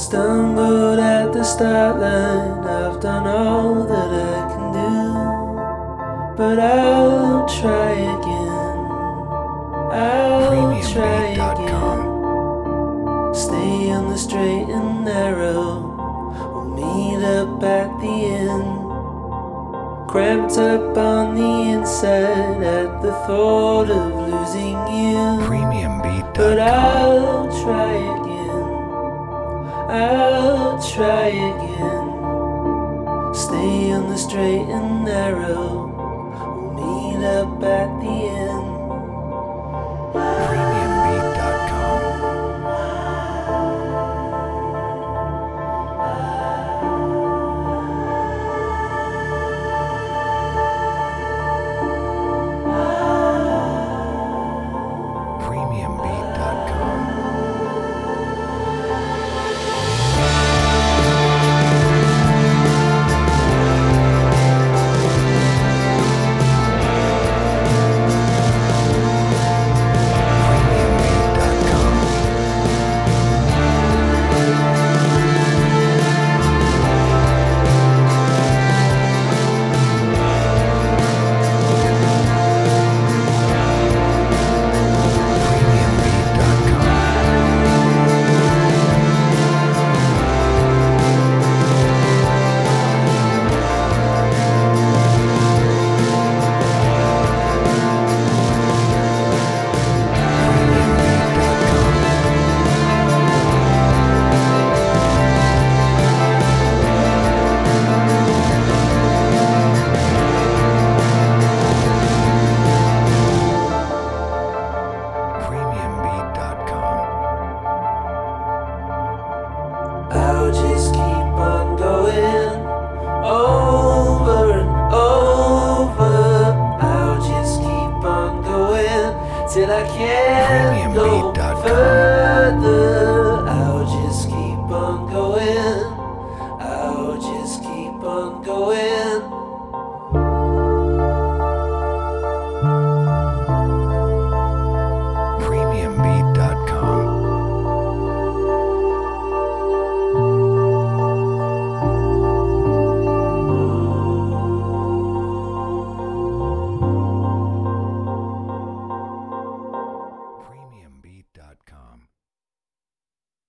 Stumbled at the start line, I've done all that I can do, but I'll try again, I'll try again. Stay on the straight and narrow, we'll meet up at the end. Cramped up on the inside at the thought of losing you, but I'll try again, I'll try again. Stay on the straight and narrow, we'll meet up at the end. I'll just keep on going over and over. I'll just keep on going till I can't go further. I'll just keep on going